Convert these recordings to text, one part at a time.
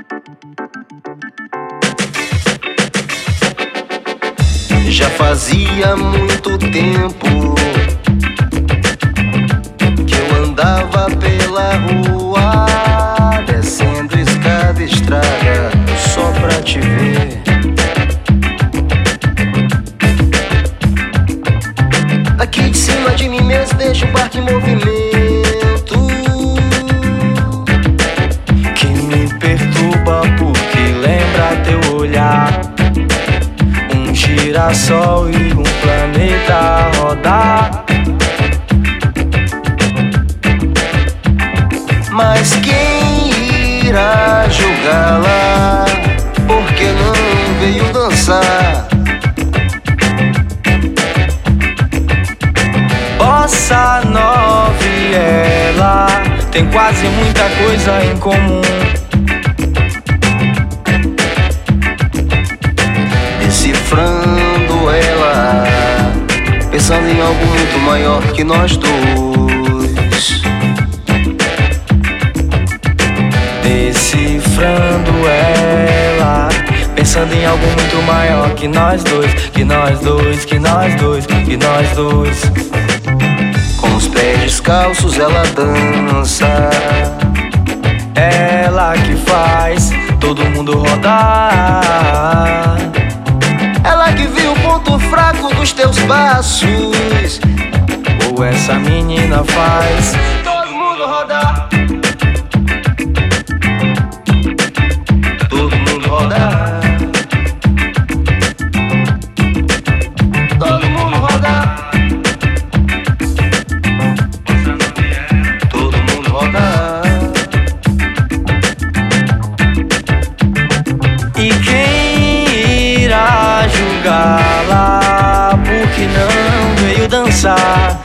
Já fazia muito tempo que eu andava pela rua, descendo escada e estrada só pra te ver. Aqui de cima de mim mesmo deixo o barco em movimento, que me perturba porque lembra teu olhar. Um girassol e um planeta a rodar. Mas quem irá julgá-la? Porque não veio dançar? Bossa nova e ela tem quase muita coisa em comum. Decifrando ela, pensando em algo muito maior que nós dois. Decifrando ela, pensando em algo muito maior que nós dois, que nós dois, que nós dois, que nós dois. Com os pés descalços ela dança, ela que faz todo mundo rodar. Ela que viu o ponto fraco dos teus passos, ou essa menina faz todo mundo rodar. Todo mundo rodar. Todo mundo rodar. Todo mundo rodar. E quem irá julgá-la porque não veio dançar?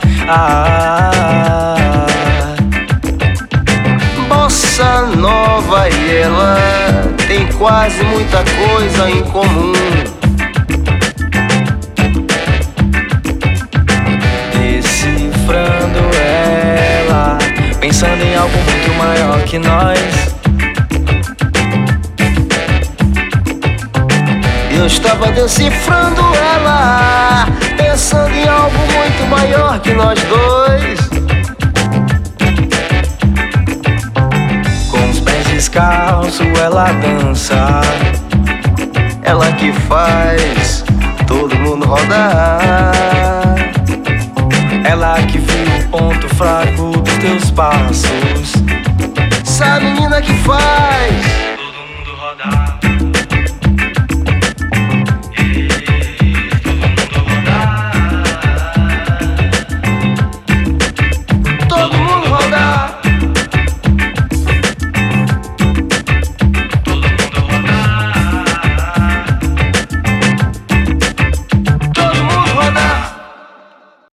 Bossa nova e ela tem quase muita coisa em comum. Decifrando ela, pensando em algo muito maior que nós. Eu estava decifrando ela, pensando em algo muito maior que nós dois. Com os pés descalços ela dança, ela que faz todo mundo rodar. Ela que viu o ponto fraco dos teus passos, essa menina que faz